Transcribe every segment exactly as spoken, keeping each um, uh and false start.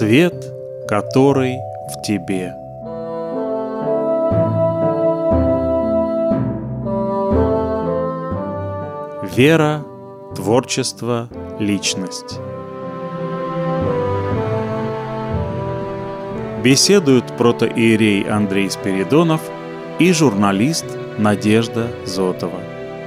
Свет, который в тебе. Вера, творчество, личность. Беседуют протоиерей Андрей Спиридонов и журналист Надежда Зотова.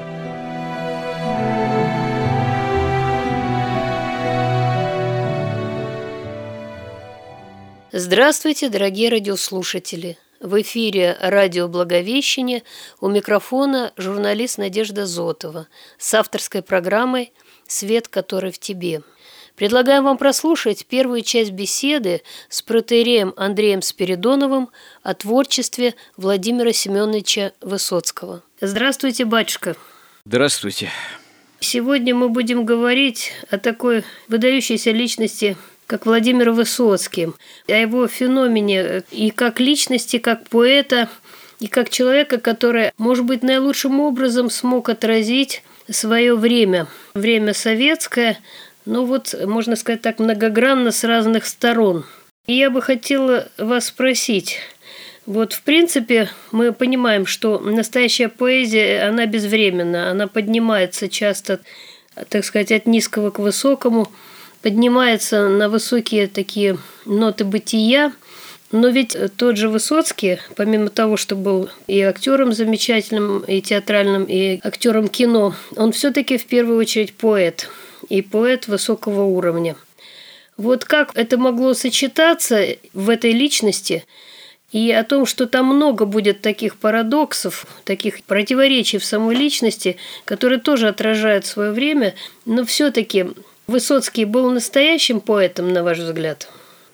Здравствуйте, дорогие радиослушатели! В эфире радио «Благовещение», у микрофона журналист Надежда Зотова с авторской программой «Свет, который в тебе». Предлагаю вам прослушать первую часть беседы с протоиереем Андреем Спиридоновым о творчестве Владимира Семеновича Высоцкого. Здравствуйте, батюшка! Здравствуйте! Сегодня мы будем говорить о такой выдающейся личности, как Владимир Высоцкий, о его феномене и как личности, как поэта, и как человека, который, может быть, наилучшим образом смог отразить свое время, время советское, ну вот, можно сказать так, многогранно с разных сторон. И я бы хотела вас спросить, вот, в принципе, мы понимаем, что настоящая поэзия, она безвременна, она поднимается часто, так сказать, от низкого к высокому, поднимается на высокие такие ноты бытия. Но ведь тот же Высоцкий, помимо того, что был и актером замечательным, и театральным, и актером кино, он все-таки в первую очередь поэт, и поэт высокого уровня. Вот как это могло сочетаться в этой личности, и о том, что там много будет таких парадоксов, таких противоречий в самой личности, которые тоже отражают свое время, но все-таки Высоцкий был настоящим поэтом, на ваш взгляд?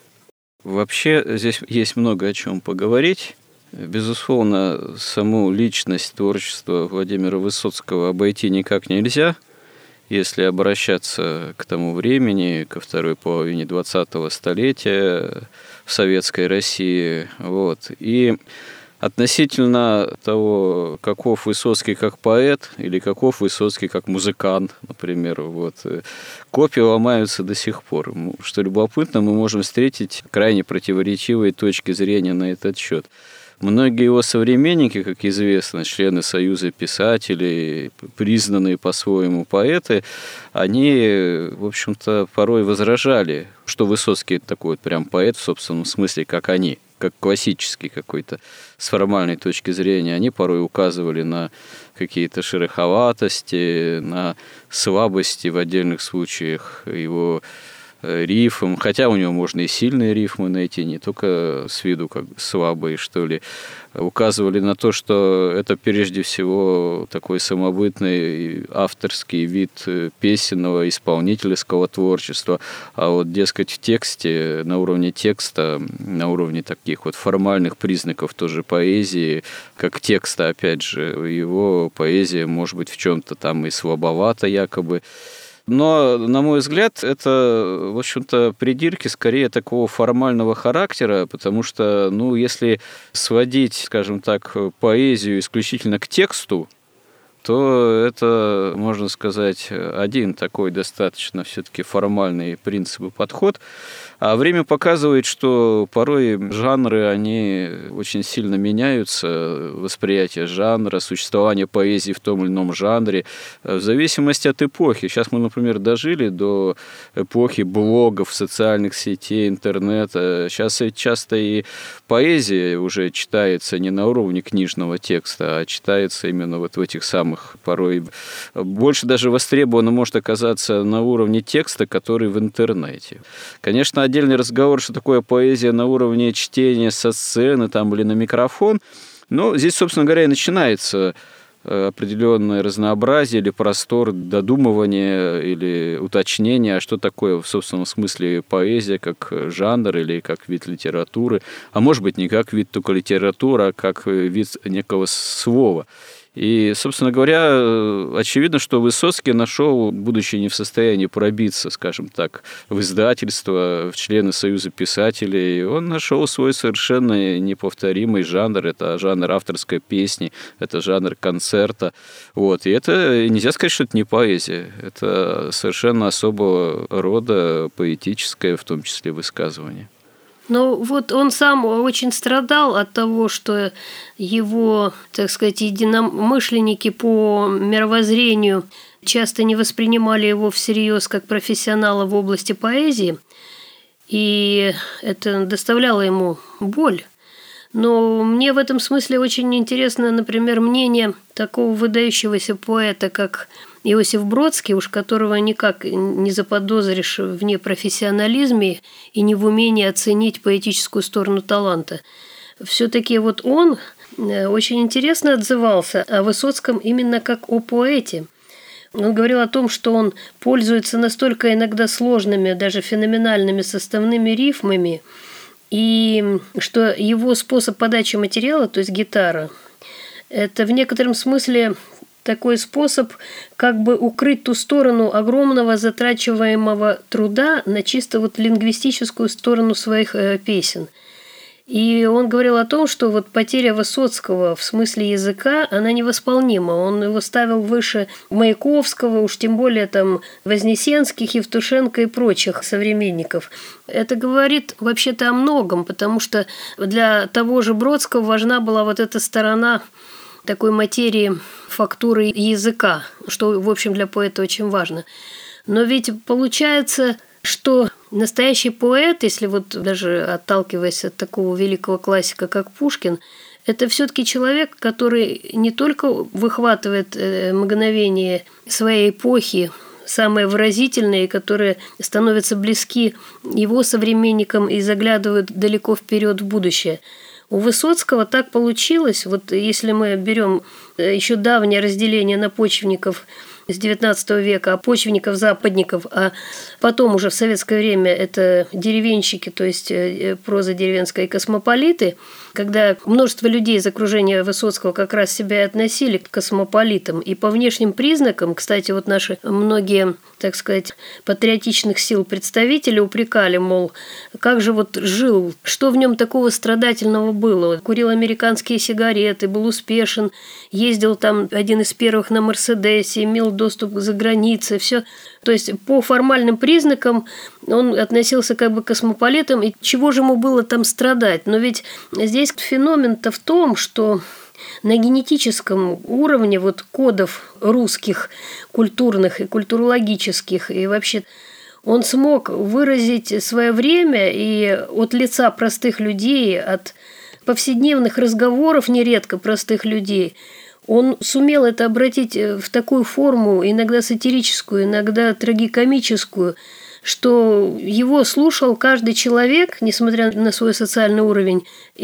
Вообще, здесь есть много о чем поговорить. Безусловно, саму личность творчества Владимира Высоцкого обойти никак нельзя, если обращаться к тому времени, ко второй половине двадцатого столетия в советской России. Вот. И относительно того, каков Высоцкий как поэт или каков Высоцкий как музыкант, например, вот, копии ломаются до сих пор. Что любопытно, мы можем встретить крайне противоречивые точки зрения на этот счет. Многие его современники, как известно, члены Союза писателей, признанные по-своему поэты, они, в общем-то, порой возражали, что Высоцкий такой вот прям поэт в собственном смысле, как они, как классический какой-то с формальной точки зрения. Они порой указывали на какие-то шероховатости, на слабости в отдельных случаях его рифм, хотя у него можно и сильные рифмы найти, не только с виду как слабые, что ли. Указывали на то, что это прежде всего такой самобытный авторский вид песенного, исполнительского творчества, а вот, дескать, в тексте, на уровне текста, на уровне таких вот формальных признаков тоже поэзии, как текста, опять же, его поэзия может быть в чем-то там и слабовата якобы. Но, на мой взгляд, это, в общем-то, придирки скорее такого формального характера, потому что, ну, если сводить, скажем так, поэзию исключительно к тексту, то это, можно сказать, один такой достаточно все-таки формальный принцип и подход. А время показывает, что порой жанры, они очень сильно меняются, восприятие жанра, существование поэзии в том или ином жанре, в зависимости от эпохи. Сейчас мы, например, дожили до эпохи блогов, социальных сетей, интернета. Сейчас ведь часто и поэзия уже читается не на уровне книжного текста, а читается именно вот в этих самых, порой больше даже востребовано может оказаться на уровне текста, который в интернете. Конечно, отдельный разговор, что такое поэзия на уровне чтения со сцены там, или на микрофон, но здесь, собственно говоря, и начинается определенное разнообразие или простор додумывания или уточнения, а что такое в собственном смысле поэзия как жанр или как вид литературы, а может быть не как вид только литературы, а как вид некого слова. И, собственно говоря, очевидно, что Высоцкий нашел, будучи не в состоянии пробиться, скажем так, в издательство, в члены Союза писателей, он нашел свой совершенно неповторимый жанр. Это жанр авторской песни, это жанр концерта. Вот. И это нельзя сказать, что это не поэзия. Это совершенно особого рода поэтическое, в том числе, высказывание. Но вот он сам очень страдал от того, что его, так сказать, единомышленники по мировоззрению часто не воспринимали его всерьез как профессионала в области поэзии, и это доставляло ему боль. Но мне в этом смысле очень интересно, например, мнение такого выдающегося поэта, как Иосиф Бродский, уж которого никак не заподозришь в непрофессионализме и не в умении оценить поэтическую сторону таланта. Все-таки вот он очень интересно отзывался о Высоцком именно как о поэте. Он говорил о том, что он пользуется настолько иногда сложными, даже феноменальными составными рифмами, и что его способ подачи материала, то есть гитара, это в некотором смысле такой способ как бы укрыть ту сторону огромного затрачиваемого труда на чисто вот лингвистическую сторону своих э, песен. И он говорил о том, что вот потеря Высоцкого в смысле языка, она невосполнима. Он его ставил выше Маяковского, уж тем более там Вознесенских, Евтушенко и прочих современников. Это говорит вообще-то о многом, потому что для того же Бродского важна была вот эта сторона такой материи фактуры языка, что, в общем, для поэта очень важно. Но ведь получается, что настоящий поэт, если вот даже отталкиваясь от такого великого классика, как Пушкин, это все-таки человек, который не только выхватывает мгновение своей эпохи, самые выразительные, которые становятся близки его современникам и заглядывают далеко вперед в будущее. У Высоцкого так получилось, вот если мы берем еще давнее разделение на почвенников с девятнадцатого века, а почвенников-западников, а потом уже в советское время это деревенщики, то есть проза деревенская и космополиты, когда множество людей из окружения Высоцкого как раз себя и относили к космополитам. И по внешним признакам, кстати, вот наши многие, так сказать, патриотичных сил представители упрекали, мол, как же вот жил, что в нем такого страдательного было. Курил американские сигареты, был успешен, ездил там один из первых на Мерседесе, имел доступ за границей, все. То есть по формальным признакам он относился как бы к космополитам, и чего же ему было там страдать? Но ведь здесь феномен-то в том, что на генетическом уровне вот кодов русских, культурных и культурологических, и вообще он смог выразить свое время и от лица простых людей, от повседневных разговоров нередко простых людей, он сумел это обратить в такую форму, иногда сатирическую, иногда трагикомическую, что его слушал каждый человек, несмотря на свой социальный уровень,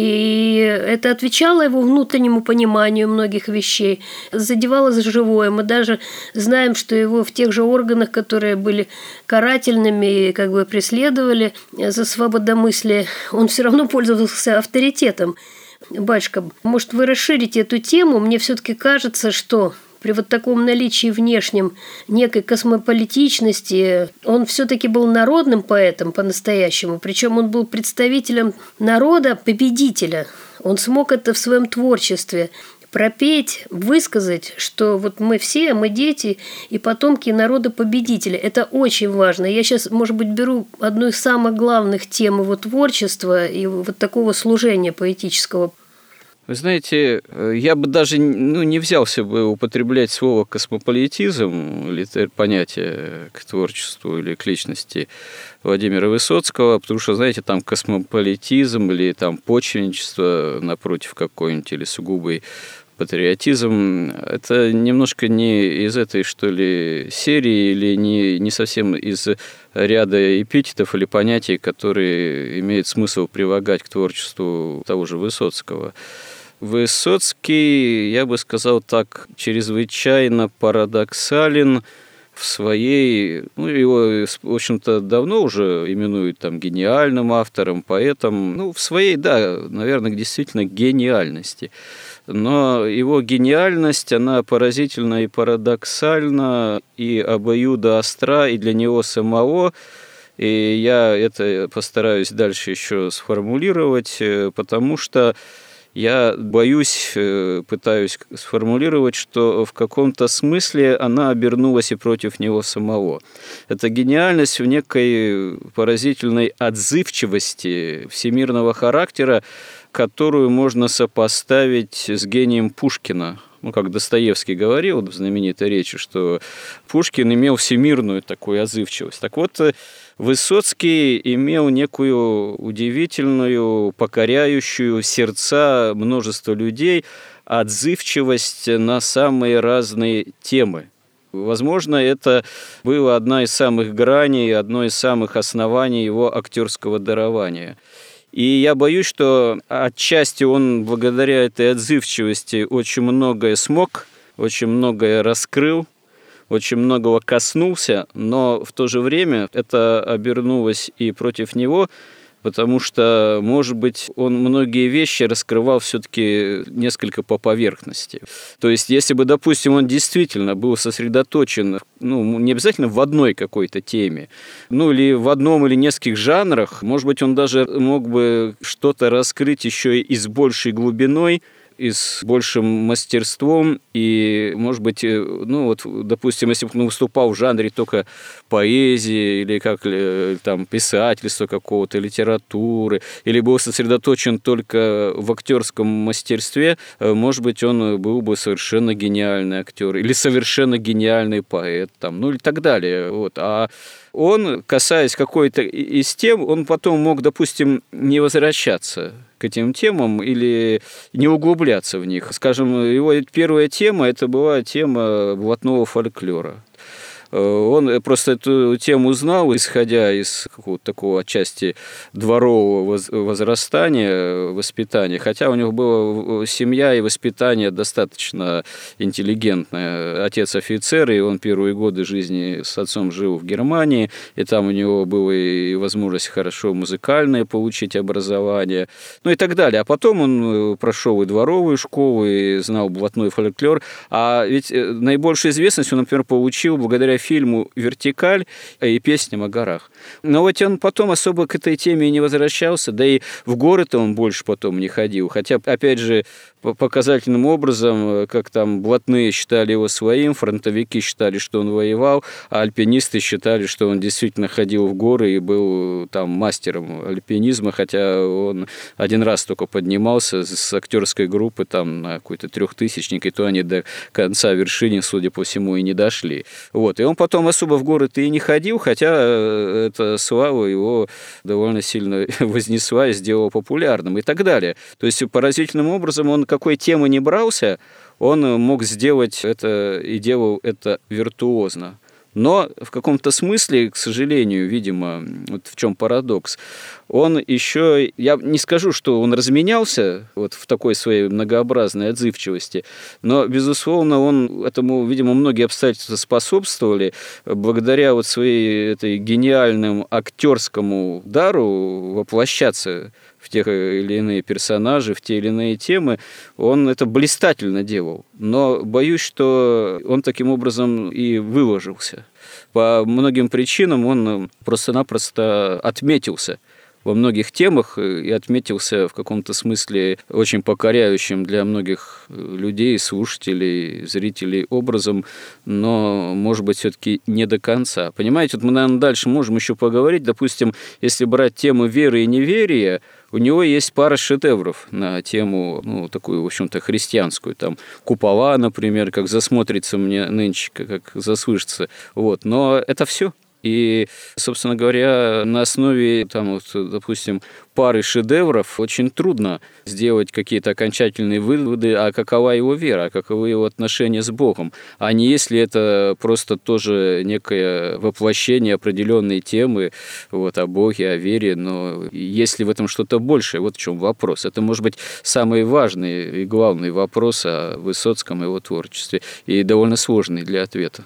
и это отвечало его внутреннему пониманию многих вещей, задевало за живое. Мы даже знаем, что его в тех же органах, которые были карательными и как бы преследовали за свободомыслие, он все равно пользовался авторитетом. Батюшка, может, вы расширите эту тему? Мне все-таки кажется, что при вот таком наличии внешнем некой космополитичности он все-таки был народным поэтом по-настоящему, причем он был представителем народа-победителя. Он смог это в своем творчестве пропеть, высказать, что вот мы все, мы дети и потомки народа-победителя. Это очень важно. Я сейчас, может быть, беру одну из самых главных тем его творчества и вот такого служения поэтического. Вы знаете, я бы даже ну, не взялся бы употреблять слово «космополитизм» или понятие к творчеству или к личности Владимира Высоцкого, потому что, знаете, там космополитизм или там почвенничество напротив какой-нибудь или сугубый патриотизм, это немножко не из этой, что ли, серии или не, не совсем из ряда эпитетов или понятий, которые имеет смысл прилагать к творчеству того же Высоцкого. Высоцкий, я бы сказал так, чрезвычайно парадоксален в своей, ну, его, в общем-то, давно уже именуют там гениальным автором, поэтом, ну, в своей, да, наверное, действительно гениальности. но его гениальность, она поразительна и парадоксальна, и обоюдоостра, и для него самого. И я это постараюсь дальше еще сформулировать, потому что я боюсь, пытаюсь сформулировать, что в каком-то смысле она обернулась и против него самого. Это гениальность в некой поразительной отзывчивости всемирного характера, которую можно сопоставить с гением Пушкина. Ну, как Достоевский говорил в знаменитой речи, что Пушкин имел всемирную такую отзывчивость. Так вот, Высоцкий имел некую удивительную, покоряющую сердца множества людей отзывчивость на самые разные темы. Возможно, это была одна из самых граней, одно из самых оснований его актерского дарования. И я боюсь, что отчасти он благодаря этой отзывчивости очень многое смог, очень многое раскрыл, очень многого коснулся, но в то же время это обернулось и против него, потому что, может быть, он многие вещи раскрывал все-таки несколько по поверхности. То есть, если бы, допустим, он действительно был сосредоточен, ну, не обязательно в одной какой-то теме, ну, или в одном или нескольких жанрах, может быть, он даже мог бы что-то раскрыть еще и с большей глубиной, и с большим мастерством, и, может быть, ну вот, допустим, если бы он выступал в жанре только поэзии или как там писательства какого-то, литературы, или был сосредоточен только в актерском мастерстве, может быть, он был бы совершенно гениальный актер или совершенно гениальный поэт, там, ну и так далее. Вот. А он, касаясь какой-то из тем, он потом мог, допустим, не возвращаться к этим темам или не углубляться в них. Скажем, его первая тема – это была тема блатного фольклора. Он просто эту тему знал, исходя из какого-то такого отчасти дворового возрастания, воспитания, хотя у него была семья и воспитание достаточно интеллигентное. Отец офицер, и он первые годы жизни с отцом жил в Германии, и там у него была и возможность хорошо музыкальное получить образование, ну и так далее. А потом он прошел и дворовую школу, и знал блатной фольклор. А ведь наибольшую известность он, например, получил благодаря фильму «Вертикаль» и «Песням о горах». Но ведь он потом особо к этой теме не возвращался, да и в горы-то он больше потом не ходил. Хотя, опять же, показательным образом, как там блатные считали его своим, фронтовики считали, что он воевал, а альпинисты считали, что он действительно ходил в горы и был там мастером альпинизма, хотя он один раз только поднимался с актерской группы там на какой-то трехтысячник, и то они до конца вершины, судя по всему, и не дошли. Вот. И он потом особо в горы-то и не ходил, хотя эта слава его довольно сильно вознесла и сделала популярным и так далее. То есть поразительным образом он какой темы не брался, он мог сделать это и делал это виртуозно. Но в каком-то смысле, к сожалению, видимо, вот в чем парадокс, он еще, я не скажу, что он разменялся вот в такой своей многообразной отзывчивости, но, безусловно, он этому, видимо, многие обстоятельства способствовали, благодаря вот своей этой гениальному актерскому дару воплощаться в тех или иные персонажи, в те или иные темы, он это блистательно делал. Но боюсь, что он таким образом и выложился. По многим причинам он просто-напросто отметился во многих темах и отметился в каком-то смысле очень покоряющим для многих людей, слушателей, зрителей образом, но, может быть, все-таки не до конца. Понимаете, вот мы, наверное, дальше можем еще поговорить. Допустим, если брать тему веры и неверия, у него есть пара шедевров на тему, ну, такую, в общем-то, христианскую. Там «Купола», например, как засмотрится мне нынче, как заслышится. Вот. Но это все. И, собственно говоря, на основе, там, вот, допустим, пары шедевров очень трудно сделать какие-то окончательные выводы, а какова его вера, а каковы его отношения с Богом, а не если это просто тоже некое воплощение определенной темы вот, о Боге, о вере, но есть ли в этом что-то большее, вот в чем вопрос. Это, может быть, самый важный и главный вопрос о Высоцком и его творчестве, и довольно сложный для ответа.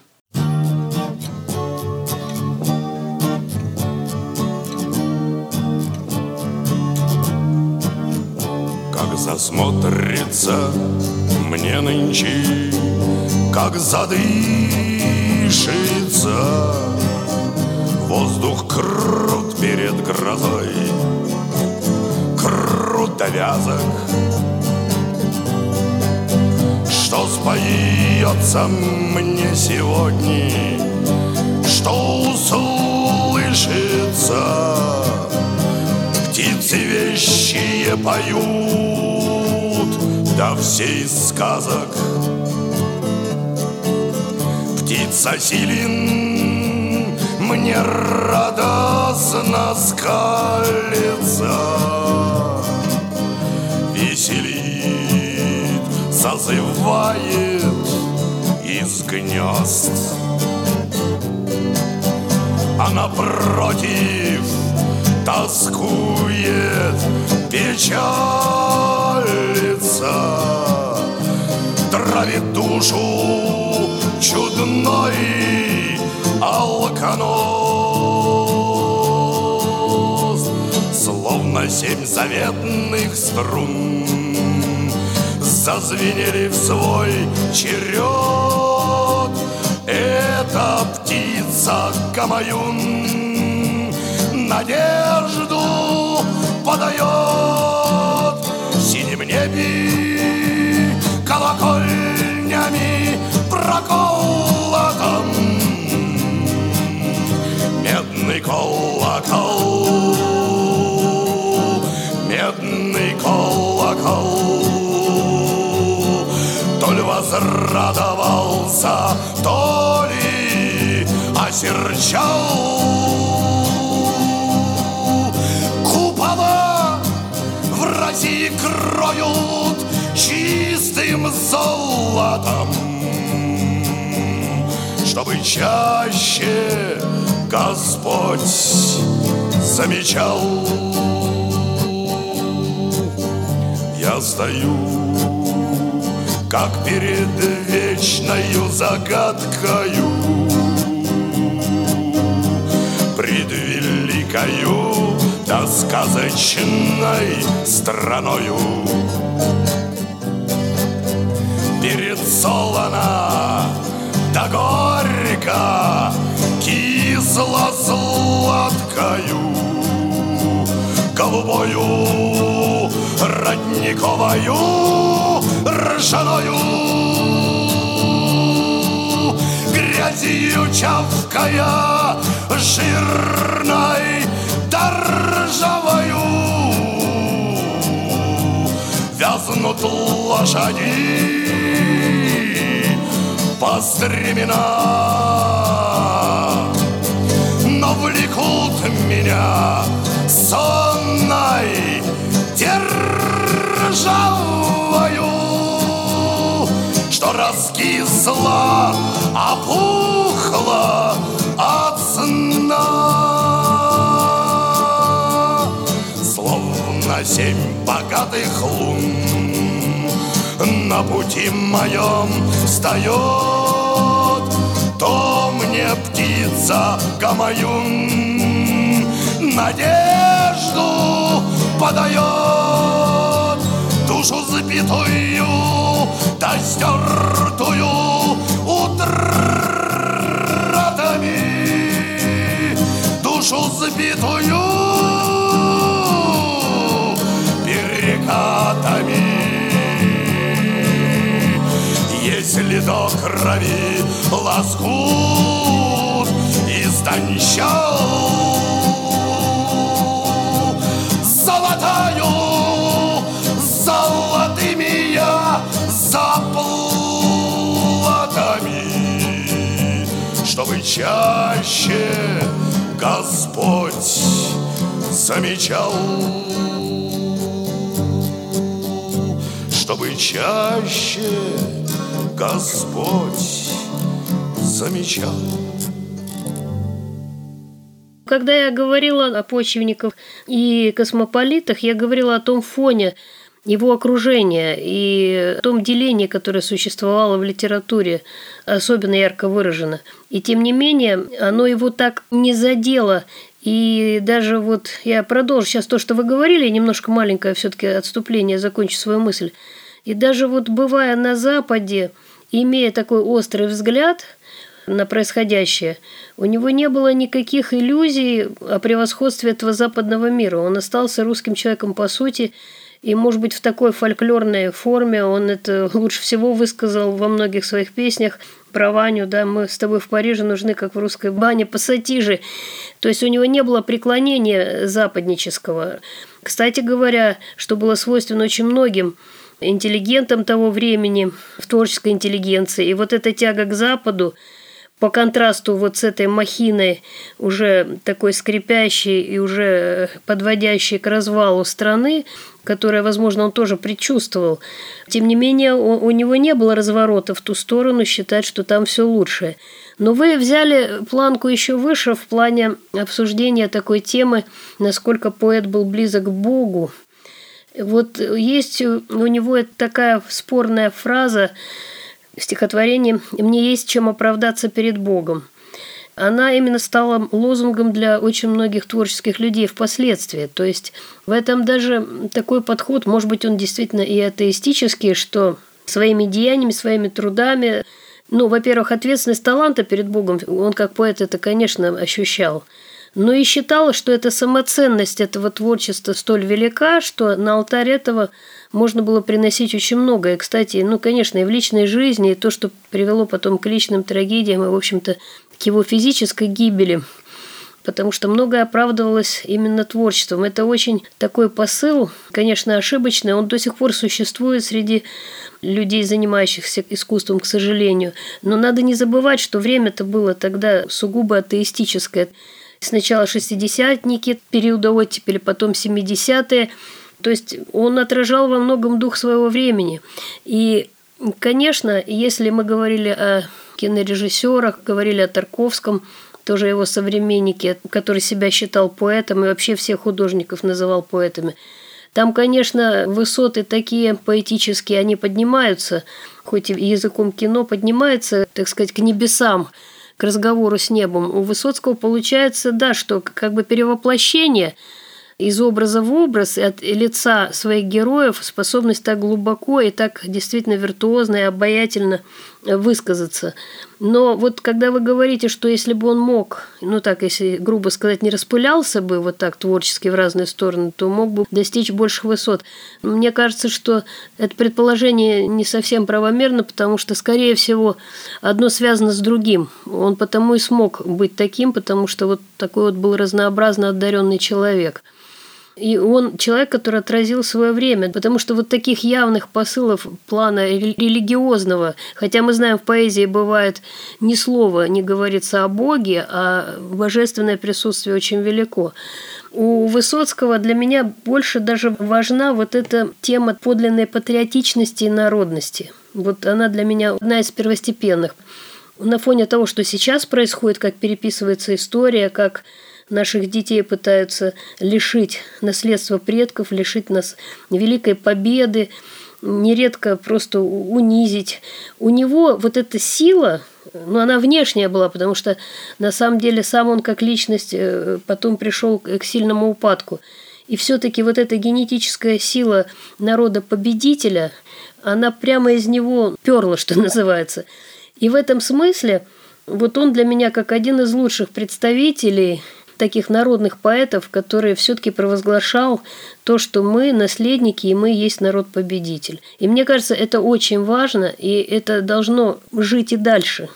засмотрится мне нынче, как задышится. Воздух крут перед грозой, крут до вязок. Что споется мне сегодня, что услышится? Птицы вещие поют, да все из сказок. Птица силен мне радостно скалится, веселит, созывает из гнезд. А напротив тоскует, печалится, травит душу чудной алконоз. Словно семь заветных струн зазвенели в свой черед. Эта птица Гамаюн надежду подает. В синем небе колокольнями проколотом медный колокол, медный колокол. То ли возрадовался, то ли осерчал. Купола в России кроют чистым золотом, чтобы чаще Господь замечал. Я стою, как перед вечною загадкою, пред великою да сказочной страною. Перед солоно да горько, кисло-сладкою, голубою, родниковою, ржаною, грязью чавкая, жирной да ржавою. Вязнут лошади по стремена, но влекут меня сонной державою, что раскисла, опухла от сна. Словно семь богатых лун на пути моем встает, то мне птица Гамаюн надежду подает. Душу сбитую да стертую утратами, душу сбитую перекатами. Если до крови лоскут истончал, золотаю золотыми я заплатами, чтобы чаще Господь замечал, чтобы чаще Господь замечал. Когда я говорила о почвенниках и космополитах, я говорила о том фоне его окружения и о том делении, которое существовало в литературе, особенно ярко выражено. И тем не менее, оно его так не задело И даже вот я продолжу сейчас то, что вы говорили, немножко маленькое все-таки отступление, закончу свою мысль. И даже вот бывая на Западе, имея такой острый взгляд на происходящее, у него не было никаких иллюзий о превосходстве этого западного мира. Он остался русским человеком по сути, и, может быть, в такой фольклорной форме он это лучше всего высказал во многих своих песнях про Ваню, да, мы с тобой в Париже нужны, как в русской бане, пассатижи. То есть у него не было преклонения западнического. Кстати говоря, что было свойственно очень многим интеллигентам того времени, в творческой интеллигенции. И вот эта тяга к Западу, по контрасту вот с этой махиной, уже такой скрипящей и уже подводящей к развалу страны, которое, возможно, он тоже предчувствовал. Тем не менее, у него не было разворота в ту сторону, считать, что там все лучше. Но вы взяли планку еще выше в плане обсуждения такой темы, насколько поэт был близок к Богу. Вот есть у него такая спорная фраза в стихотворении «Мне есть чем оправдаться перед Богом». Она именно стала лозунгом для очень многих творческих людей впоследствии. То есть в этом даже такой подход, может быть, он действительно и атеистический, что своими деяниями, своими трудами, ну, во-первых, ответственность таланта перед Богом, он как поэт это, конечно, ощущал. Но и считал, что эта самоценность этого творчества столь велика, что на алтарь этого можно было приносить очень многое. Кстати, ну, конечно, и в личной жизни, и то, что привело потом к личным трагедиям, и, в общем-то, к его физической гибели, потому что многое оправдывалось именно творчеством. Это очень такой посыл, конечно, ошибочный, он до сих пор существует среди людей, занимающихся искусством, к сожалению. Но надо не забывать, что время-то было тогда сугубо атеистическое. Сначала шестидесятники, периода оттепели, потом семидесятые. То есть он отражал во многом дух своего времени. И, конечно, если мы говорили о кинорежиссерах, говорили о Тарковском, тоже его современнике, который себя считал поэтом и вообще всех художников называл поэтами, там, конечно, высоты такие поэтические, они поднимаются, хоть и языком кино поднимаются, так сказать, к небесам, к разговору с небом. У Высоцкого получается, да, что как бы перевоплощение из образа в образ, от лица своих героев, способность так глубоко и так действительно виртуозно и обаятельно высказаться. Но вот когда вы говорите, что если бы он мог, ну так, если грубо сказать, не распылялся бы вот так творчески в разные стороны, то мог бы достичь больших высот. Мне кажется, что это предположение не совсем правомерно, потому что, скорее всего, одно связано с другим. Он потому и смог быть таким, потому что вот такой вот был разнообразно одаренный человек. И он человек, который отразил свое время, потому что вот таких явных посылов плана религиозного, хотя мы знаем, в поэзии бывает ни слова не говорится о Боге, а божественное присутствие очень велико. У Высоцкого для меня больше даже важна вот эта тема подлинной патриотичности и народности. Вот она для меня одна из первостепенных. На фоне того, что сейчас происходит, как переписывается история, как наших детей пытаются лишить наследства предков, лишить нас великой победы, нередко просто унизить. У него вот эта сила, ну, она внешняя была, потому что на самом деле сам он как личность потом пришел к сильному упадку. И все-таки вот эта генетическая сила народа-победителя, она прямо из него перла, что называется. И в этом смысле вот он для меня как один из лучших представителей таких народных поэтов, который все-таки провозглашал то, что мы наследники, и мы есть народ-победитель. И мне кажется, это очень важно, и это должно жить и дальше.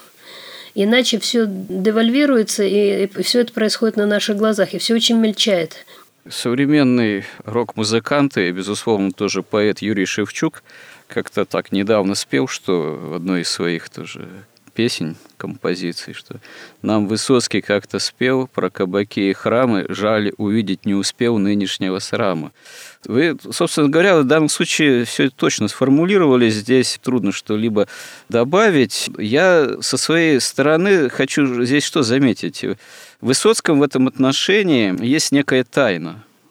Иначе все девальвируется, и все это происходит на наших глазах, и все очень мельчает. Современный рок-музыкант и, безусловно, тоже поэт Юрий Шевчук как-то так недавно спел, что в одной из своих тоже песен, композиций, что нам Высоцкий как-то спел про кабаки и храмы, жаль, увидеть не успел нынешнего срама. Вы, собственно говоря, в данном случае все точно сформулировали, здесь трудно что-либо добавить. Я со своей стороны хочу здесь что заметить. В Высоцком в этом отношении есть некая тайна.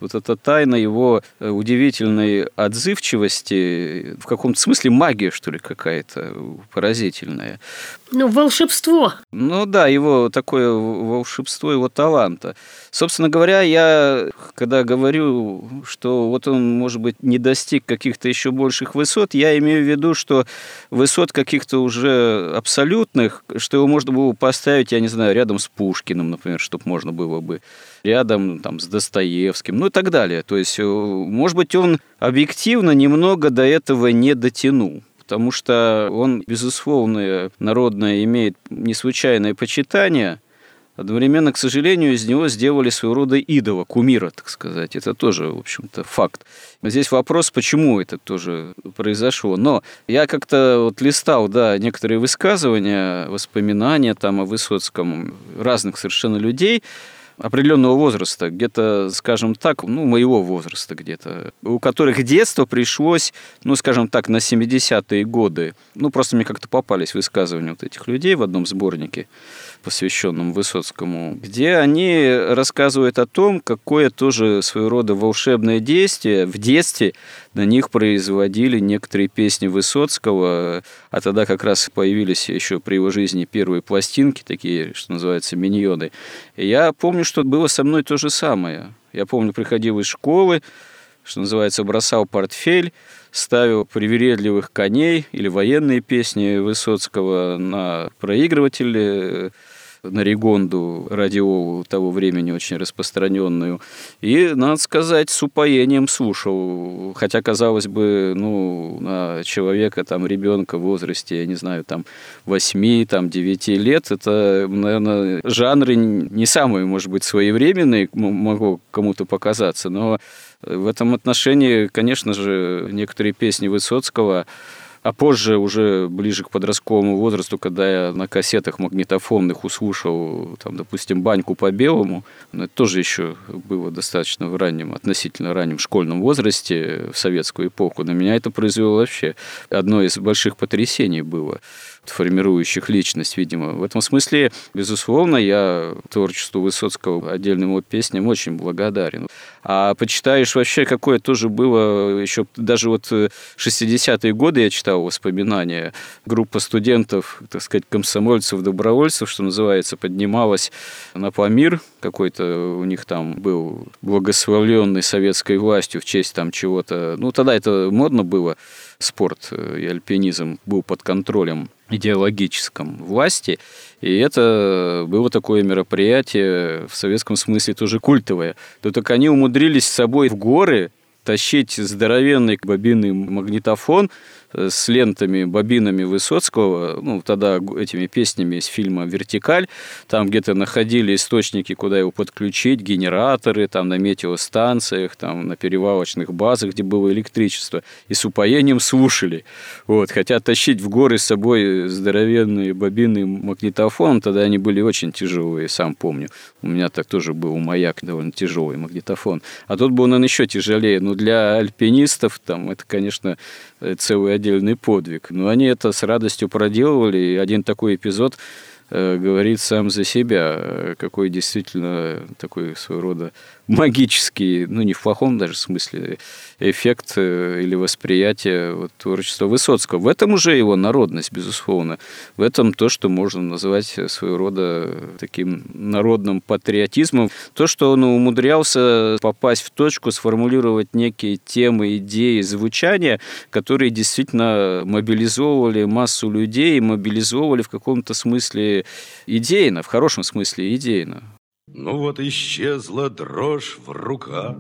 Вот эта тайна его удивительной отзывчивости, в каком-то смысле магия, что ли, какая-то поразительная. Ну, волшебство. Ну да, его такое волшебство, его таланта. Собственно говоря, я, когда говорю, что вот он, может быть, не достиг каких-то еще больших высот, я имею в виду, что высот каких-то уже абсолютных, что его можно было поставить, я не знаю, рядом с Пушкиным, например, чтобы можно было бы, рядом там, с Достоевским, ну и так далее. То есть, может быть, он объективно немного до этого не дотянул. Потому что он, безусловно, народное имеет не случайное почитание, одновременно, к сожалению, из него сделали своего рода идола, кумира, так сказать. Это тоже, в общем-то, факт. Здесь вопрос, почему это тоже произошло. Но я как-то вот листал, да, некоторые высказывания, воспоминания там о Высоцком разных совершенно людей, определенного возраста, где-то, скажем так, ну, моего возраста где-то, у которых детство пришлось, ну, скажем так, на семидесятые годы. Ну, просто мне как-то попались высказывания вот этих людей в одном сборнике, посвященном Высоцкому, где они рассказывают о том, какое тоже своего рода волшебное действие в детстве на них производили некоторые песни Высоцкого, а тогда как раз появились еще при его жизни первые пластинки, такие, что называется, миньоны. И я помню, что было со мной то же самое. Я помню, приходил из школы, что называется, бросал портфель, ставил «Привередливых коней» или военные песни Высоцкого на проигрыватель, на ригонду радиову того времени очень распространенную. И, надо сказать, с упоением слушал. Хотя, казалось бы, ну, на человека, там, ребенка в возрасте, я не знаю, там, восьми, там, девяти лет, это, наверное, жанры не самые, может быть, своевременные, могло кому-то показаться, но в этом отношении, конечно же, некоторые песни Высоцкого, а позже, уже ближе к подростковому возрасту, когда я на кассетах магнитофонных услышал, там, допустим, «Баньку по белому», это тоже еще было достаточно в раннем, относительно раннем школьном возрасте, в советскую эпоху, на меня это произвело вообще одно из больших потрясений было, формирующих личность, видимо. В этом смысле, безусловно, я творчеству Высоцкого, отдельным его песням очень благодарен. А почитаешь вообще, какое тоже было еще, даже вот шестидесятые годы я читал воспоминания, группа студентов, так сказать, комсомольцев, добровольцев, что называется, поднималась на Памир, какой-то у них там был благословленный советской властью в честь там чего-то, ну тогда это модно было, спорт и альпинизм был под контролем идеологическом власти, и это было такое мероприятие в советском смысле тоже культовое. То так они умудрились с собой в горы тащить здоровенный бобинный магнитофон с лентами, бобинами Высоцкого, ну, тогда этими песнями из фильма «Вертикаль», там где-то находили источники, куда его подключить, генераторы, там на метеостанциях, там на перевалочных базах, где было электричество, и с упоением слушали. Вот. Хотя тащить в горы с собой здоровенный бобинный магнитофон, тогда они были очень тяжелые, сам помню. У меня так тоже был «Маяк», довольно тяжелый магнитофон. А тут был он еще тяжелее. Но для альпинистов там это, конечно, целый отдельный подвиг. Но они это с радостью проделывали. И один такой эпизод э, говорит сам за себя, какой действительно такой своего рода магический, ну, не в плохом даже смысле, эффект или восприятие вот, творчества Высоцкого. В этом уже его народность, безусловно. В этом то, что можно назвать своего рода таким народным патриотизмом. То, что он умудрялся попасть в точку, сформулировать некие темы, идеи, звучания, которые действительно мобилизовывали массу людей, мобилизовывали в каком-то смысле идейно, в хорошем смысле идейно. Ну вот исчезла дрожь в руках,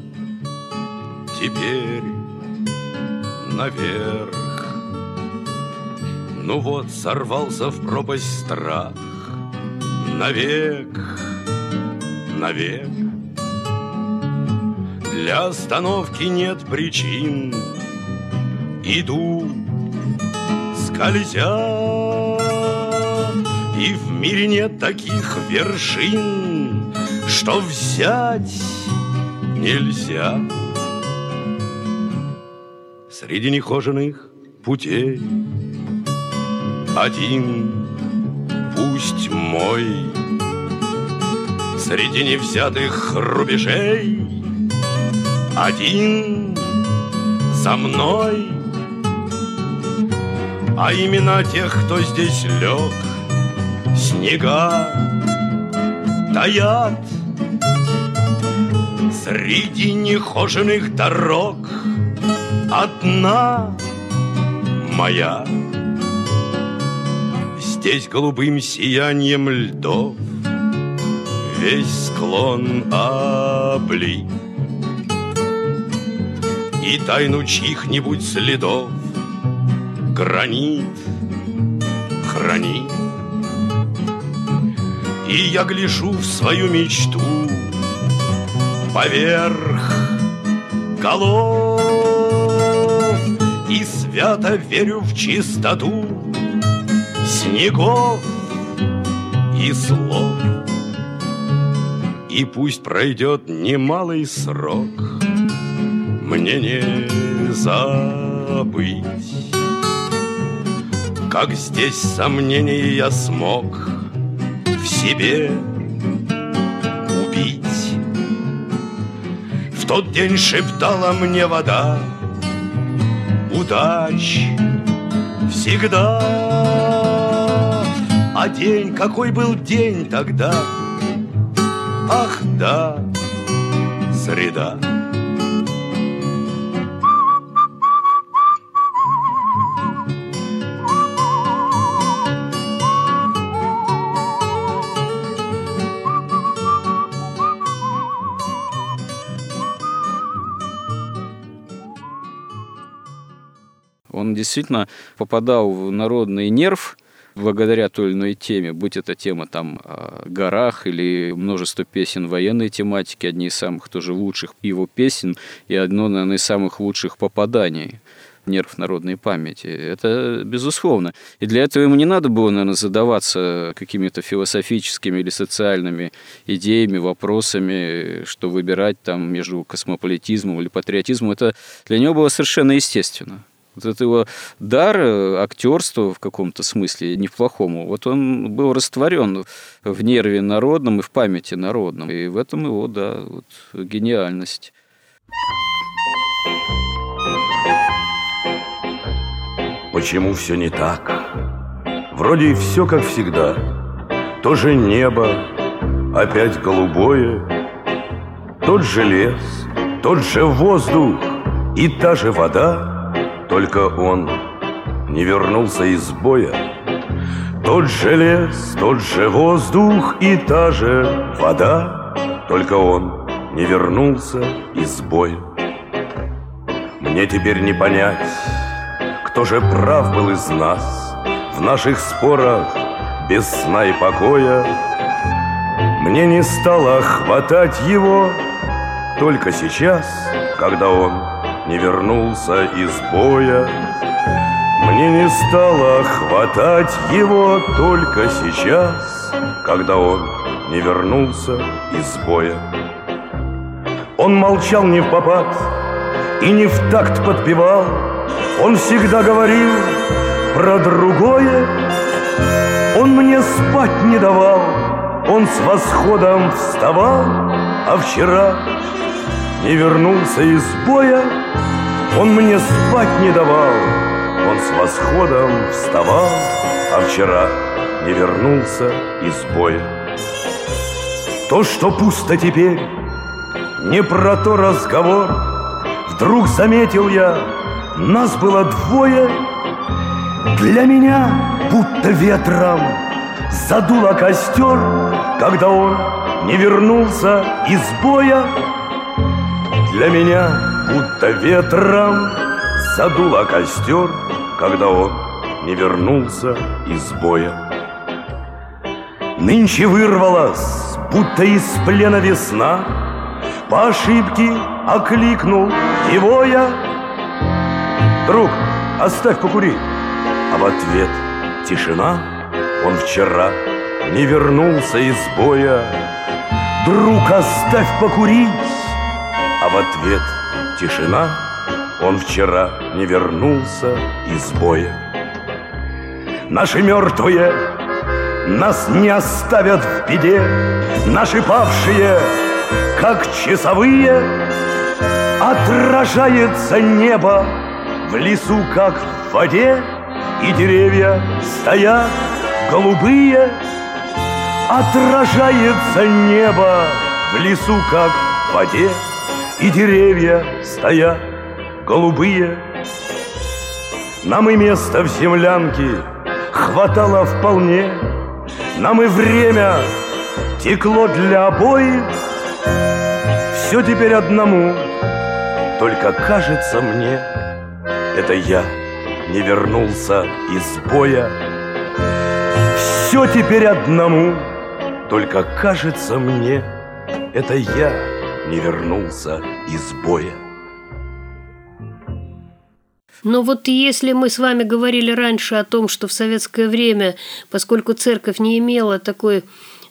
теперь наверх. Ну вот сорвался в пропасть страх, навек, навек. Для остановки нет причин, иду, скользя. И в мире нет таких вершин, что взять нельзя. Среди нехоженных путей один, пусть мой. Среди невзятых рубежей один за мной, а имена тех, кто здесь лег, снега таят среди нехоженных дорог. Одна моя здесь голубым сиянием льдов весь склон облит, и тайну чьих-нибудь следов гранит хранит. И я гляжу в свою мечту поверх голов и свято верю в чистоту снегов и слов. И пусть пройдет немалый срок, мне не забыть, как здесь сомнения я смог в себе убить. В тот день шептала мне вода: удач всегда. А день, какой был день тогда? Ах да, среда. Он действительно попадал в народный нерв благодаря той или иной теме, будь это тема там о горах или множество песен военной тематики, одни из самых тоже лучших его песен и одно, наверное, из самых лучших попаданий в нерв народной памяти. Это безусловно. И для этого ему не надо было, наверное, задаваться какими-то философическими или социальными идеями, вопросами, что выбирать там между космополитизмом или патриотизмом. Это для него было совершенно естественно. Вот это его дар актерства в каком-то смысле, не в плохом, вот он был растворен в нерве народном и в памяти народном. И в этом его, да, вот, гениальность. Почему все не так? Вроде и все как всегда. То же небо, опять голубое, тот же лес, тот же воздух и та же вода. Только он не вернулся из боя. Тот же лес, тот же воздух и та же вода. Только он не вернулся из боя. Мне теперь не понять, кто же прав был из нас в наших спорах без сна и покоя. Мне не стало хватать его только сейчас, когда он не вернулся из боя. Мне не стало хватать его только сейчас, когда он не вернулся из боя. Он молчал не впопад и не в такт подпевал. Он всегда говорил про другое. Он мне спать не давал. Он с восходом вставал, а вчера не вернулся из боя. Он мне спать не давал, он с восходом вставал, а вчера не вернулся из боя. То, что пусто теперь, не про то разговор. Вдруг заметил я, нас было двое. Для меня будто ветром задуло костер, когда он не вернулся из боя. Для меня будто ветром задуло костер, когда он не вернулся из боя. Нынче вырвалась, будто из плена весна. По ошибке окликнул его я: друг, оставь покурить. А в ответ тишина. Он вчера не вернулся из боя. Друг, оставь покурить. А в ответ тишина. Он вчера не вернулся из боя. Наши мертвые нас не оставят в беде. Наши павшие, как часовые, Отражается небо в лесу, как в воде, и деревья стоят голубые. Отражается небо в лесу, как в воде, и деревья стоят голубые. Нам и места в землянке хватало вполне, нам и время текло для обоих. Все теперь одному, только кажется мне, это я не вернулся из боя. Все теперь одному, только кажется мне, это я не вернулся из боя. Но вот если мы с вами говорили раньше о том, что в советское время, поскольку церковь не имела такой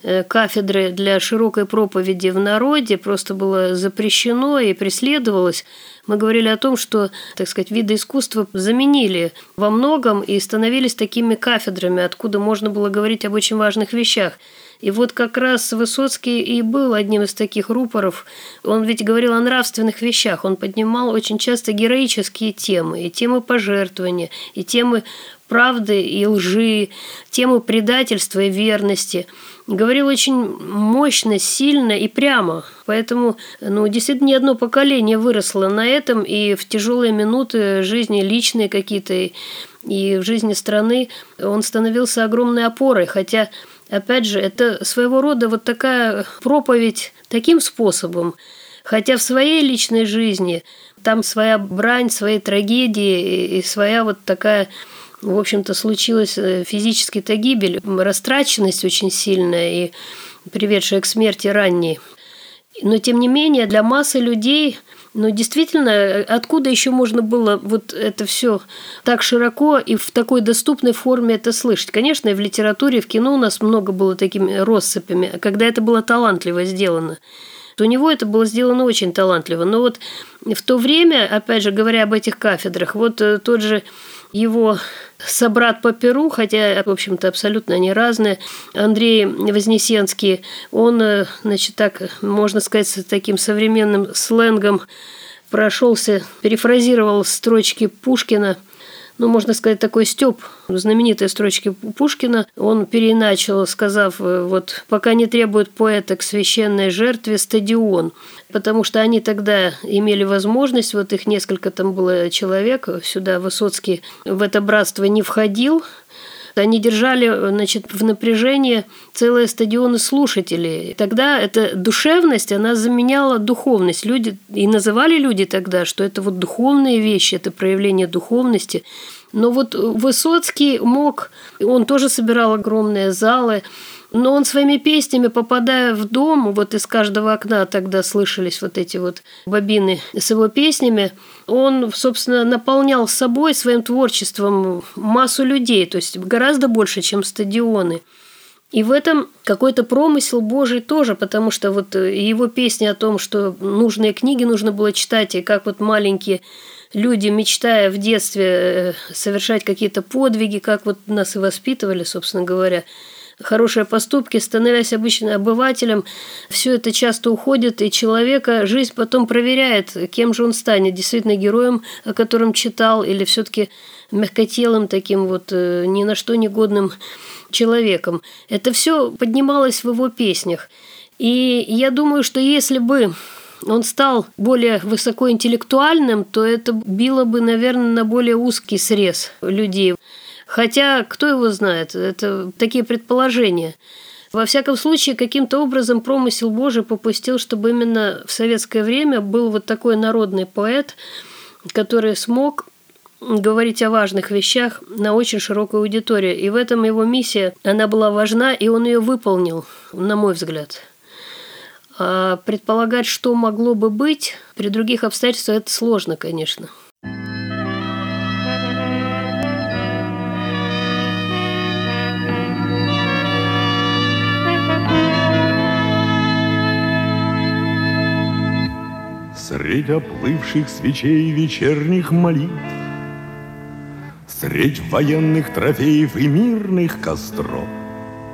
кафедры для широкой проповеди в народе, просто было запрещено и преследовалось, мы говорили о том, что, так сказать, виды искусства заменили во многом и становились такими кафедрами, откуда можно было говорить об очень важных вещах. И вот как раз Высоцкий и был одним из таких рупоров. Он ведь говорил о нравственных вещах, он поднимал очень часто героические темы, и темы пожертвования, и темы правды и лжи, темы предательства и верности. Говорил очень мощно, сильно и прямо. Поэтому, ну, действительно, не одно поколение выросло на этом, и в тяжелые минуты жизни, личные какие-то, и в жизни страны он становился огромной опорой. Хотя, опять же, это своего рода вот такая проповедь таким способом. Хотя в своей личной жизни там своя брань, свои трагедии и своя вот такая... В общем-то, случилась физически-то гибель, растраченность очень сильная и приведшая к смерти ранней. Но, тем не менее, для массы людей, ну, действительно, откуда еще можно было вот это все так широко и в такой доступной форме это слышать? Конечно, и в литературе, и в кино у нас много было такими россыпями, когда это было талантливо сделано. У него это было сделано очень талантливо. Но вот в то время, опять же, говоря об этих кафедрах, вот тот же его собрат по перу, хотя, в общем-то, абсолютно они разные, Андрей Вознесенский, он, значит, так, можно сказать, с таким современным сленгом прошелся, перефразировал строчки Пушкина, ну, можно сказать, такой стёб, знаменитые строчки Пушкина, он переиначил, сказав, вот, пока не требует поэта к священной жертве стадион, потому что они тогда имели возможность, вот их несколько там было человек, сюда Высоцкий в это братство не входил, они держали, значит, в напряжении целые стадионы слушателей. Тогда эта душевность, она заменяла духовность. Люди, и называли люди тогда, что это вот духовные вещи, это проявление духовности. Но вот Высоцкий мог, он тоже собирал огромные залы, но он своими песнями, попадая в дом, вот из каждого окна тогда слышались вот эти вот бобины с его песнями, он, собственно, наполнял собой, своим творчеством массу людей, то есть гораздо больше, чем стадионы. И в этом какой-то промысел Божий тоже, потому что вот его песни о том, что нужные книги нужно было читать, и как вот маленькие люди, мечтая в детстве совершать какие-то подвиги, как вот нас и воспитывали, собственно говоря, хорошие поступки, становясь обычным обывателем, все это часто уходит, и человека жизнь потом проверяет, кем же он станет, действительно героем, о котором читал, или все-таки мягкотелым таким вот ни на что негодным человеком. Это все поднималось в его песнях. И я думаю, что если бы он стал более высокоинтеллектуальным, то это било бы, наверное, на более узкий срез людей. Хотя, кто его знает, это такие предположения. Во всяком случае, каким-то образом промысел Божий попустил, чтобы именно в советское время был вот такой народный поэт, который смог говорить о важных вещах на очень широкой аудитории. И в этом его миссия, она была важна, и он ее выполнил, на мой взгляд. А предполагать, что могло бы быть при других обстоятельствах, это сложно, конечно. Средь оплывших свечей вечерних молитв, средь военных трофеев и мирных костров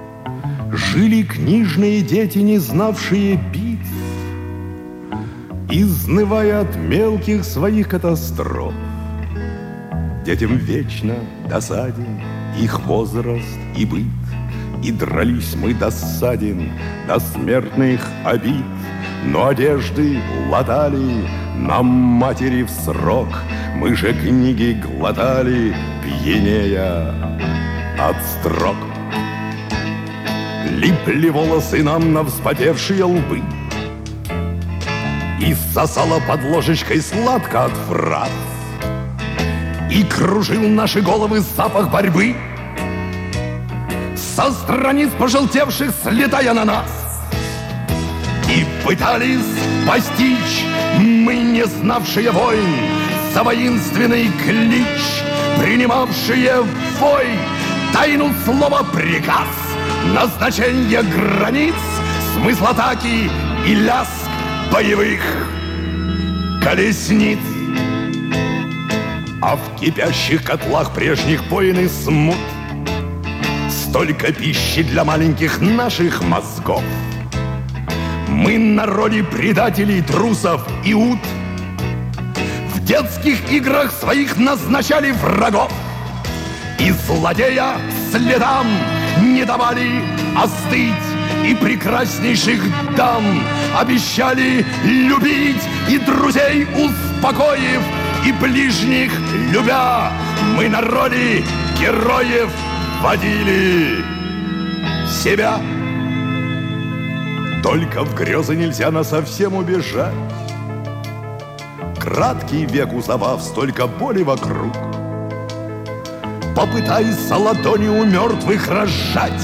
жили книжные дети, не знавшие битв, изнывая от мелких своих катастроф. Детям вечно досаден их возраст и быт, и дрались мы досаден до смертных обид. Но одежды латали нам матери в срок, мы же книги глотали, пьянея от строк. Липли волосы нам на вспотевшие лбы, и сосала под ложечкой сладко от фраз, и кружил наши головы запах борьбы со страниц пожелтевших, слетая на нас. И пытались постичь мы, не знавшие войн, за воинственный клич, принимавшие вой, тайну слова приказ, назначение границ, смысл атаки и лязг боевых колесниц. А в кипящих котлах прежних войн и смут столько пищи для маленьких наших мозгов. Мы на роли предателей, трусов и ут в детских играх своих назначали врагов, и злодея следам не давали остыть, и прекраснейших дам обещали любить, и друзей успокоив, и ближних любя, мы на роли героев водили себя. Только в грезы нельзя насовсем убежать. Краткий век у забав, столько боли вокруг. Попытайся ладони у мертвых разжать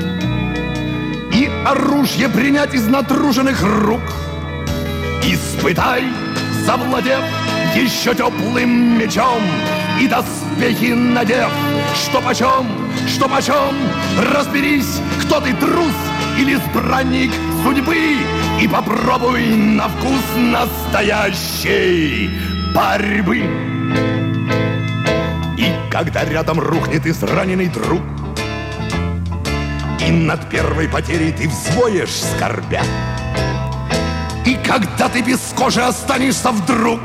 и оружие принять из натруженных рук. Испытай, завладев еще теплым мечом, и доспехи надев, что почем, что почем. Разберись, кто ты, трус или избранник судьбы, и попробуй на вкус настоящей борьбы. И когда рядом рухнет израненный друг, и над первой потерей ты взвоешь скорбя, и когда ты без кожи останешься вдруг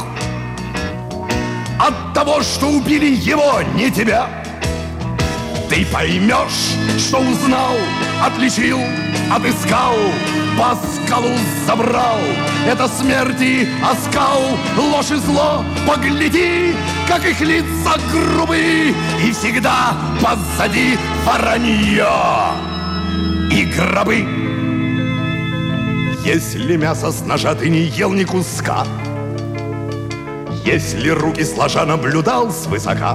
от того, что убили его, не тебя, ты поймешь, что узнал, отличил, отыскал, по скалу забрал. Это смерти оскал, ложь и зло, погляди, как их лица грубые, и всегда позади воронье и гробы. Если мясо с ножа ты не ел ни куска, если руки сложа наблюдал свысока,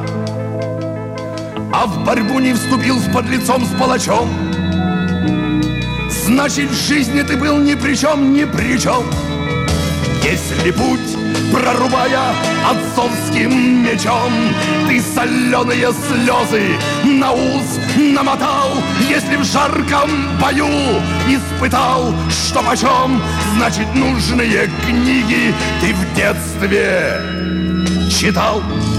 а в борьбу не вступил с подлецом, с палачом, значит, в жизни ты был ни при чем, ни при чем. Если путь, прорубая отцовским мечом, ты соленые слезы на ус намотал, если в жарком бою испытал, что почем, значит, нужные книги ты в детстве читал.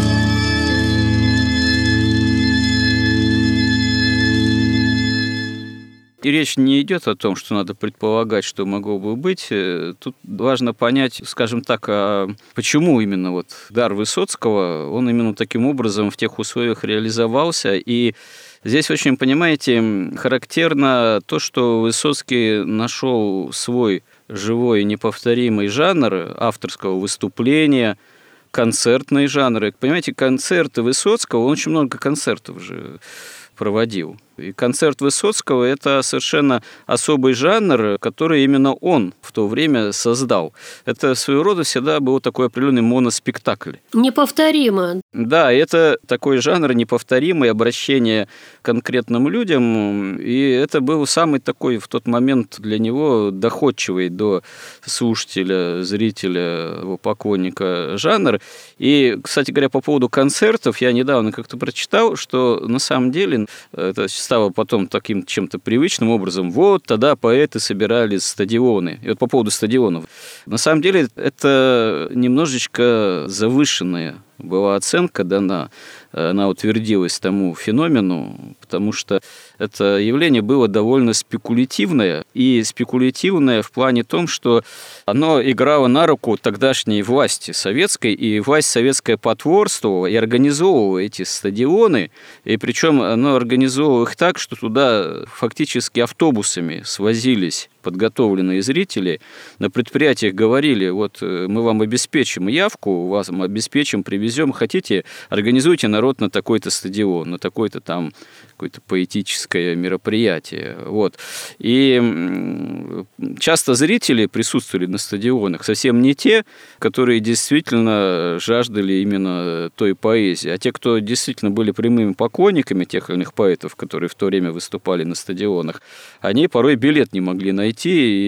И речь не идет о том, что надо предполагать, что могло бы быть. Тут важно понять, скажем так, а почему именно вот дар Высоцкого, он именно таким образом в тех условиях реализовался. И здесь очень, понимаете, характерно то, что Высоцкий нашел свой живой неповторимый жанр авторского выступления, концертные жанры. Понимаете, концерты Высоцкого, он очень много концертов же проводил. И концерт Высоцкого – это совершенно особый жанр, который именно он в то время создал. Это своего рода всегда был такой определенный моноспектакль. Неповторимо. Да, это такой жанр неповторимый, обращение к конкретным людям. И это был самый такой в тот момент для него доходчивый до слушателя, зрителя, его поклонника жанр. И, кстати говоря, по поводу концертов, я недавно как-то прочитал, что на самом деле это стало потом таким чем-то привычным образом. Вот тогда поэты собирали стадионы. И вот по поводу стадионов. На самом деле это немножечко завышенная была оценка дана она утвердилась тому феномену, потому что это явление было довольно спекулятивное, и спекулятивное в плане том, что оно играло на руку тогдашней власти советской, и власть советская потворствовала и организовывала эти стадионы, и причем оно организовывало их так, что туда фактически автобусами свозились подготовленные зрители, на предприятиях говорили: вот мы вам обеспечим явку, вас мы обеспечим, привезем, хотите, организуйте народ на такой-то стадион, на такой-то там какое-то поэтическое мероприятие. Вот. И часто зрители присутствовали на стадионах, совсем не те, которые действительно жаждали именно той поэзии, а те, кто действительно были прямыми поклонниками тех или иных поэтов, которые в то время выступали на стадионах, они порой билет не могли найти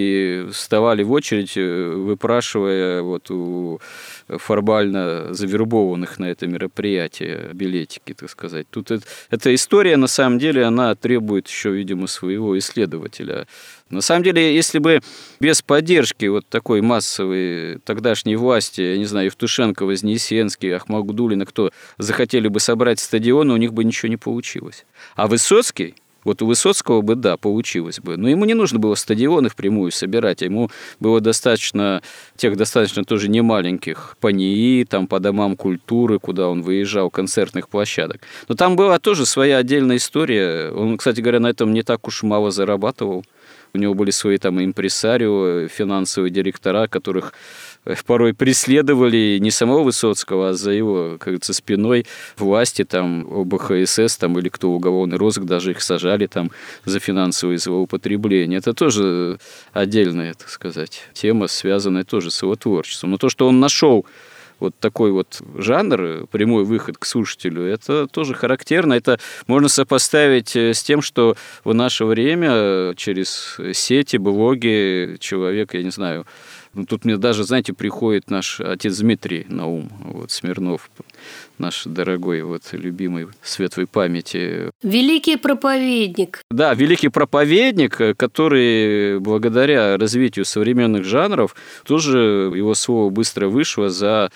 и вставали в очередь, выпрашивая вот у формально завербованных на это мероприятие билетики, так сказать. Тут это, эта история, на самом деле, она требует еще, видимо, своего исследователя. На самом деле, если бы без поддержки вот такой массовой тогдашней власти, я не знаю, Евтушенко, Вознесенский, Ахмадуллина, кто захотели бы собрать стадион, у них бы ничего не получилось. А Высоцкий, вот у Высоцкого бы, да, получилось бы. Но ему не нужно было стадионы впрямую собирать. Ему было достаточно, тех достаточно тоже немаленьких по НИИ, там, по домам культуры, куда он выезжал, концертных площадок. Но там была тоже своя отдельная история. Он, кстати говоря, на этом не так уж мало зарабатывал. У него были свои там импресарио, финансовые директора, которых порой преследовали не самого Высоцкого, а за его, как говорится, спиной власти, там, ОБХСС, там, или кто, уголовный розыск, даже их сажали там за финансовое злоупотребление. Это тоже отдельная, так сказать, тема, связанная тоже с его творчеством. Но то, что он нашел вот такой вот жанр, прямой выход к слушателю, это тоже характерно. Это можно сопоставить с тем, что в наше время через сети, блоги человек, я не знаю, ну, тут мне даже, знаете, приходит наш отец Дмитрий на ум, вот, Смирнов, наш дорогой, вот, любимый, светлой памяти. Великий проповедник. Да, великий проповедник, который благодаря развитию современных жанров, тоже его слово быстро вышло за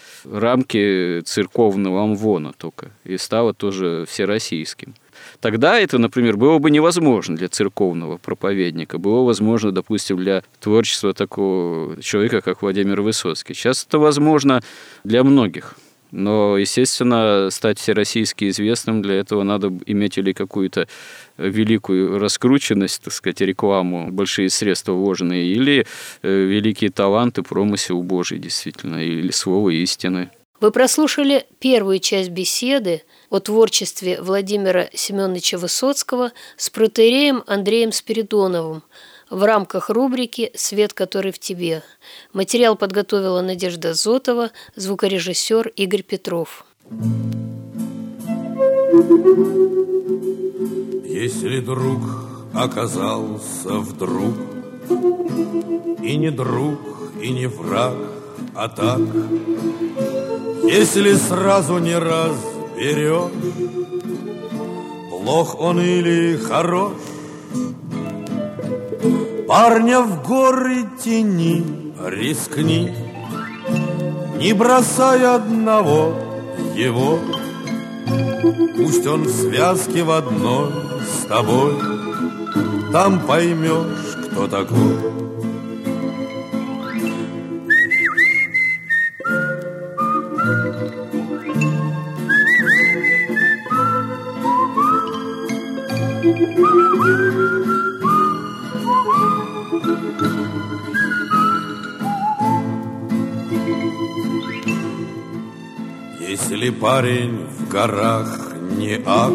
рамки церковного амвона только и стало тоже всероссийским. Тогда это, например, было бы невозможно для церковного проповедника, было возможно, допустим, для творчества такого человека, как Владимир Высоцкий. Сейчас это возможно для многих. Но, естественно, стать всероссийски известным, для этого надо иметь или какую-то великую раскрученность, так сказать, рекламу, большие средства вложенные, или великие таланты, промысел Божий, действительно, или слово истины. Вы прослушали первую часть беседы о творчестве Владимира Семеновича Высоцкого с протоиереем Андреем Спиридоновым в рамках рубрики «Свет, который в тебе». Материал подготовила Надежда Зотова, звукорежиссер Игорь Петров. Если друг оказался вдруг и не друг, и не враг, а так, если сразу не разберешь, плох он или хорош, парня в горы тяни, рискни, не бросай одного его, пусть он в связке в одной с тобой, там поймешь, кто такой. Если парень в горах не ах,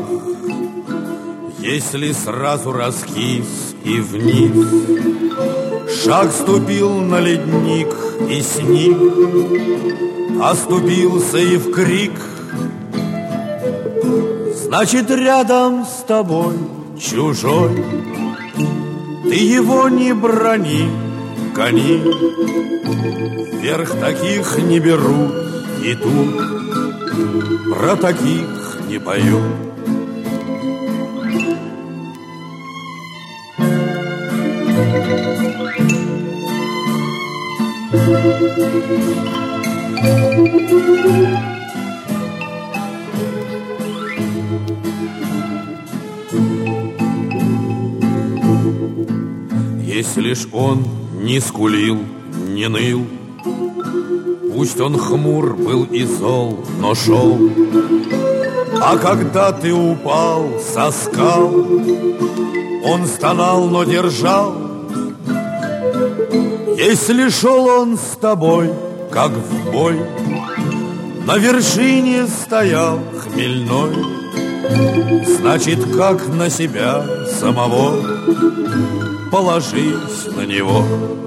если сразу раскис и вниз, шаг ступил на ледник и сник, оступился и в крик, значит, рядом с тобой чужой, ты его не брони, гони, вверх таких не берут, и тут про таких не поют. если ж он не скулил, не ныл. Пусть он хмур был и зол, но шел. А когда ты упал со скал, он стонал, но держал. Если шел он с тобой, как в бой, на вершине стоял хмельной, значит, как на себя самого, положись на него.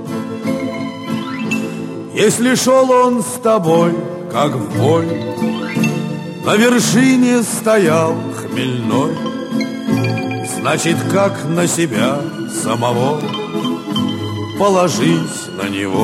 Если шел он с тобой, как в бой, на вершине стоял хмельной, значит, как на себя самого, положись на него.